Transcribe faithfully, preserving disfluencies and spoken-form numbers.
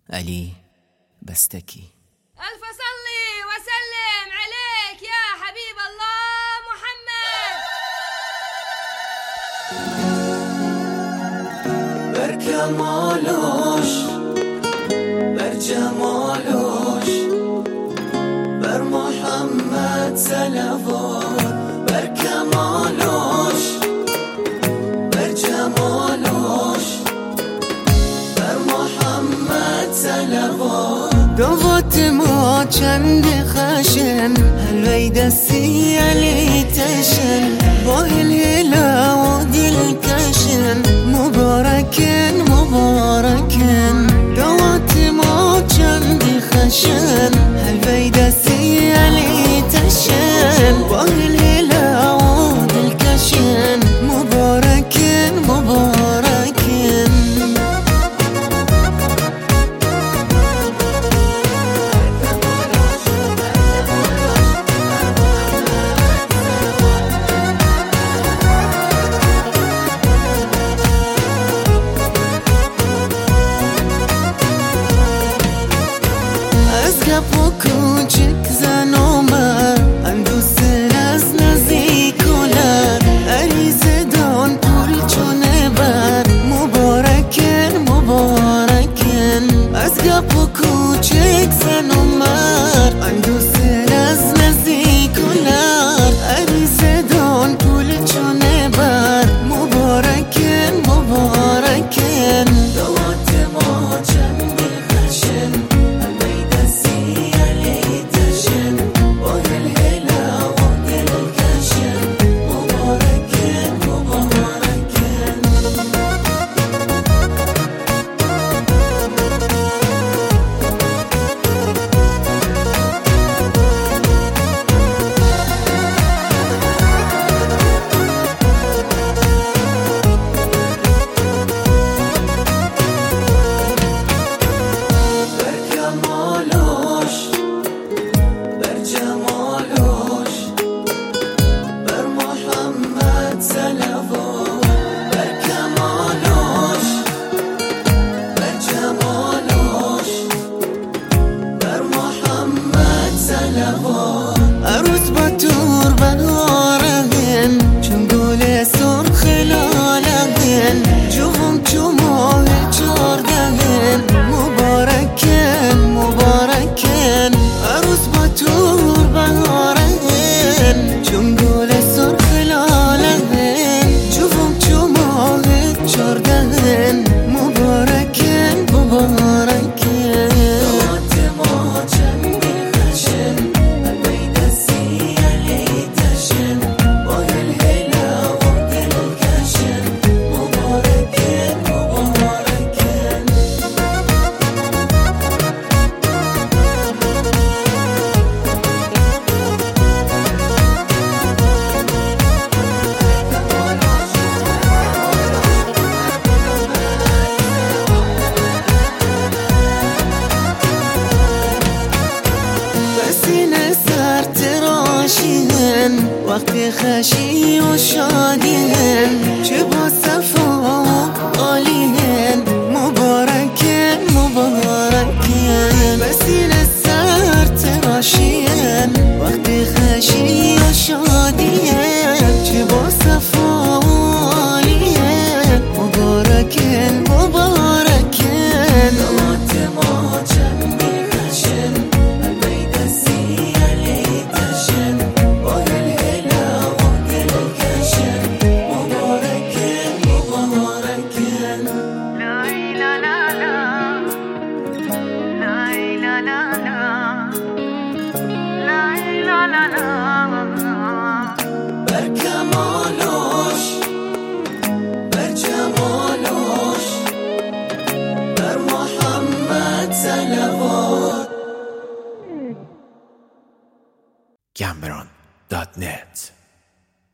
علي بستكي. ألف صلي وسلم عليك يا حبيب الله محمد. بر کمالش، بر جمالش، بر محمد صلوات. بر کمالش، بر جمالش، بر محمد صلوات. دوات ما چند خشن، حلوی دستی علی تشن، با الهلا و دل کشن، مبارکن مبارکن. دوات ما چند خشن، حلوی دستی علی تشن، با الهلا و دل کشن، مبارکن مبارکن. گپ و کوچک زن و مرد، اندوست از نزدیک و لر، عریضه دان پول چونه بر، مبارکن مبارکن. از گپ و کوچک زن و مرد، اندوست از نزدیک و لر، عریضه دان پول چونه بر، مبارکن مبارکن. دوات ما چند خشن، عروس با تور بنارهن، چون گل سرخ لالهن، جوم چو ماه چاردهن، مبارکن مبارکن. عروس با تور بنارهن، چون گل سرخ لالهن، جوم چو ماه چاردهن، مبارکن مبارکن. وقت خشی و شادیهن، چه با صفا و عالیهن، مبارکن مبارکن. بسین سر تراشیهن، وقت خشی و شادیهن، چه با صفا و عالیهن، مبارکن مبارکن. دوات ما چند خشن، حلوی دستی علی تشن، بر کمالش، بر جمالش، بر محمد صلوات. گمبران دات نت